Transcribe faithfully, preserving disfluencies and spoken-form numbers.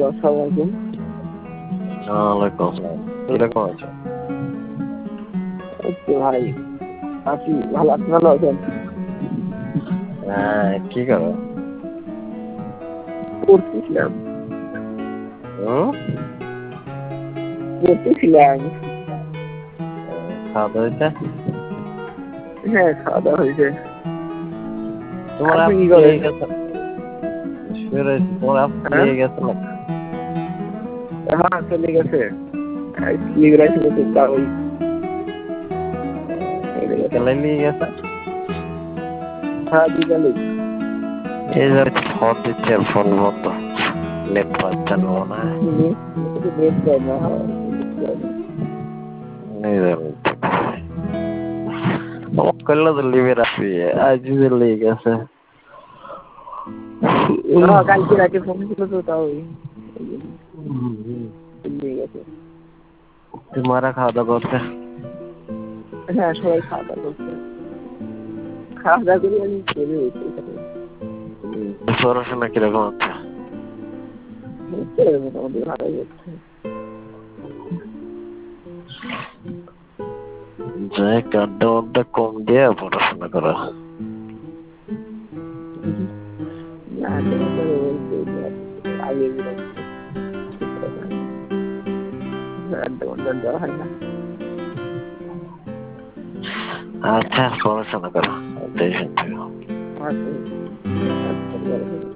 আসসালামু আলাইকুম। ওয়ালাইকুম আসসালাম। কিরকম আছো? এই তো ভাই আছি ভালো। আপনি ভালো আছেন? হ্যাঁ, কি করো? পড়তেছিলাম হুম? পড়তেছিলাম খাওয়া দাওয়া হয়েছে? হ্যাঁ, খাওয়া দাওয়া হয়েছে। তোমার আপনি আপ কি লেগে করেন? গেছে। শুয়ে রয়েছে, তোমার আপ হ্যাঁ লেগে গেছে না? হ্যাঁ, চলে গেছে। লিগ্রাই ছিল তো তাই চলে গেছে। বিকালে লেগে গেছে। হ্যাঁ, বিকালে। এই যে ফোন দিচ্ছে, ফোন বন্ধ, নেট পাচ্ছে না মনে হয়। নেট পাই না। হ্যাঁ, নেট পাই না। এই যে অফ করলে তো লিভে রাখবি, আজ যে লেগে গেছে। হ্যাঁ, কালকে রাতে ফোন ছিল তো তাও চলে গেছে। তোমারা খাওয়া দাওয়া করছে? হ্যাঁ, সবাই খাওয়া দাওয়া করছে। খাওয়া দাওয়া করে আমি চলে গেছি এখানে। পড়াশোনা কিরকম হচ্ছে? হচ্ছে মোটামুটি ভালোই হচ্ছে। যে আড্ডা আড্ডা কম দিয়ে পড়াশোনা করো। না, তোমার তো বলতে আগে বলতে আড্ডা মাড্ডা দেওয়া হয় না। আচ্ছা, পড়াশোনা করো। টেনশন আচ্ছা, আচ্ছা, ভালো থাকো।